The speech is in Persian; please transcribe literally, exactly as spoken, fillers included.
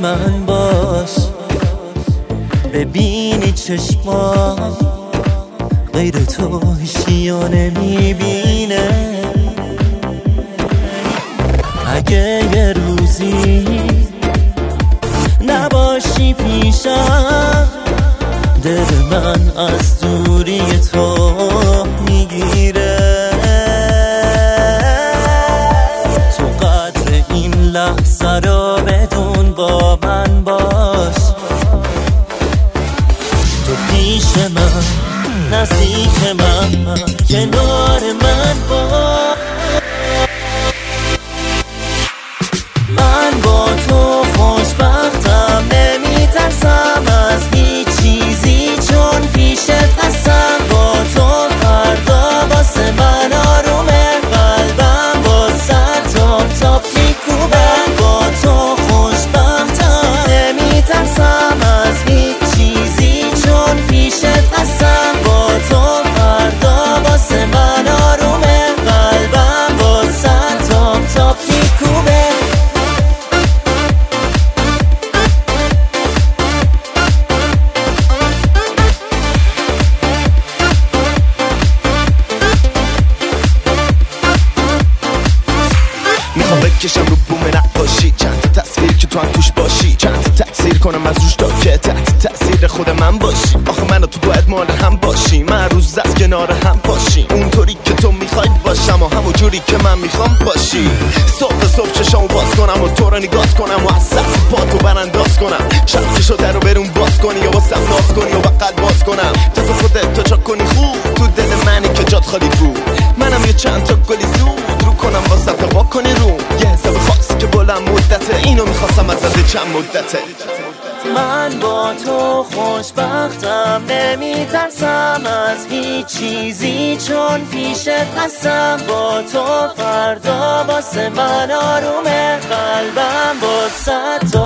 من باش. ببینی چشمام غیر تو هیچیو نمیبینه. اگه یه روزی نباشی پیشم، دل من از دوری تو میگیره. تو قدر این لحظه رو بدون، با من باش. تو پیش من، نزدیک من، کنار من باش. من با تو خوشبختم، نمیترسم از هیچ چیزی چون پیشت هستم. با تو فردا واسه من آرومه، قلبم واسه تاپ تاپ میکوبه. با تو خوشبختم، نمیترسم از هیچ چیزی چون پیشت هستم. با تو فردا واسه من آرومه، قلبم واسه تاپ تاپ میکوبه. میخوام بکشم رو بوم نقاشی، چند تا تصویر که تو هم توش باشی، چند تا تکثیر کنم از روش تا که تحت تأثیر خود من باشی. آخه من و تو باید مال هم باشی، من روز از کنار هم باشی. اونطوری که تو میخوای باشم و همون جوری که من میخوام باشی. صبح صبح چشامو باز کنم و تو رو نگاه کنم و از سقف پا تو برانداز کنم. شب که شده رو برون باز کنی یا واسم ناز کنی و بقل باز کنم. تا تو خودت تو چا کنی خوب تو دل منی که جات خالی بود. منم یه چند تا گلی زود رو کنم واسه تا با کنی رو یه حساب خاصی که بلند مدته. اینو میخواستم از از چند مدته. من با تو خوشبختم، نمیترسم از هیچ چیزی چون پیشت هستم. با تو فردا واسه من آرومه، قلبم واسه تو